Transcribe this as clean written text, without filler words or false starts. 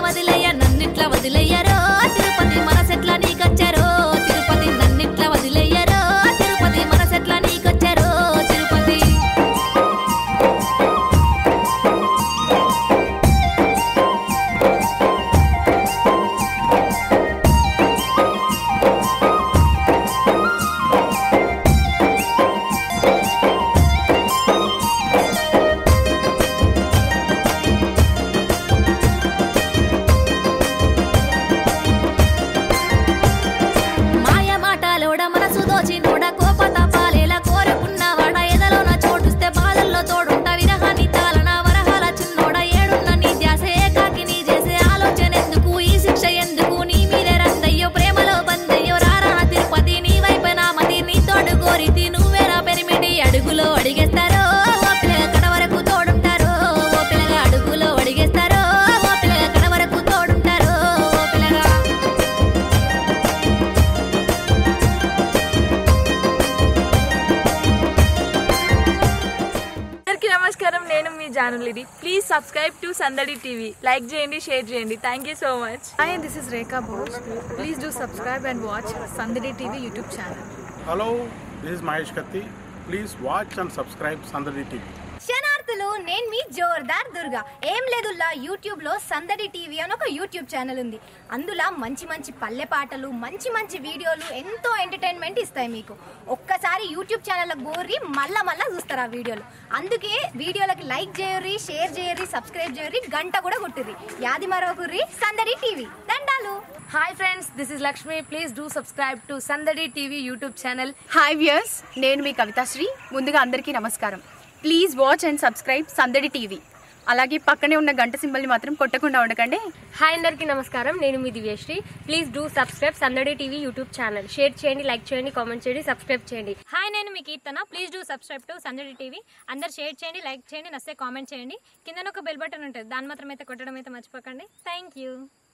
వదిలేయ నన్నిట్లా వదిలేయరో తిరుపతి మనసెట్లా నీకొచ్చారో తిరుపతి నన్నిట్లా వదిలేయరో తిరుపతి మనసెట్లా నీకొచ్చారో తిరుపతి అడుగులో అడిగేస్తారో ఓ పిల్లగా కడ వరకు తోడుంటారో ఓ పిల్లగా అడుగులో అడిగేస్తారో ఓ పిల్లగా కడ వరకు తోడుంటారో ఓ పిల్లగా అందరికీ నమస్కారం. నేను మీ జానులిడి. Please subscribe to Sandadi TV. Like చేయండి, షేర్ చేయండి. Thank you so much. Hi, this is Rekha Bose. Please do subscribe and watch Sandhari TV YouTube channel. Hello, this is Mahesh Katti. Please watch and subscribe Sandhari TV. క్షణార్థులు నేను మీ జోర్దార్ దుర్గా. ఏం లేదుల్లా YouTube లో సందడి TV అని ఒక YouTube channel ఉంది. అందులో మంచి మంచి పల్లె పాటలు, మంచి మంచి వీడియోలు, ఎంతో ఎంటర్టైన్మెంట్ ఇస్తాయి మీకు. ఒక్కసారి యూట్యూబ్ ఛానల్ గోరి మళ్ళా చూస్తారు ఆ వీడియోలు. అందుకే వీడియోలకి లైక్ చేయర్రి, షేర్ చేయర్రి, సబ్స్క్రైబ్ చేయర్రి, గంట కూడా కొట్టిర్రి. యాది మరొకరి సందడి టీవీ. దండాలు. Hi friends, this is Lakshmi. Please do subscribe to Sandadi TV YouTube channel. Hi viewers, నేను మీ కవితాశ్రీ. ముందుగా అందరికీ నమస్కారం. Please watch and subscribe Sandadi TV. అలాగే పక్కనే ఉన్న గంట సింబల్ని మాత్రం కొట్టకుండా ఉండకండి. హాయ్ అందరికీ నమస్కారం. నేను మీ Divyasri. Please do subscribe Sandadi TV YouTube channel. Share చేయండి, లైక్ చేయండి, కామెంట్ చేయండి, సబ్స్క్రైబ్ చేయండి. హాయ్, నేను మీ Keerthana. Please do subscribe to Sandadi TV. అందరు షేర్ చేయండి, లైక్ చేయండి, నచ్చితే కామెంట్ చేయండి. కింద ఒక బెల్ బటన్ ఉంటుంది, దాని మాత్రం అయితే కొట్టడం అయితే మర్చిపోకండి. Thank you.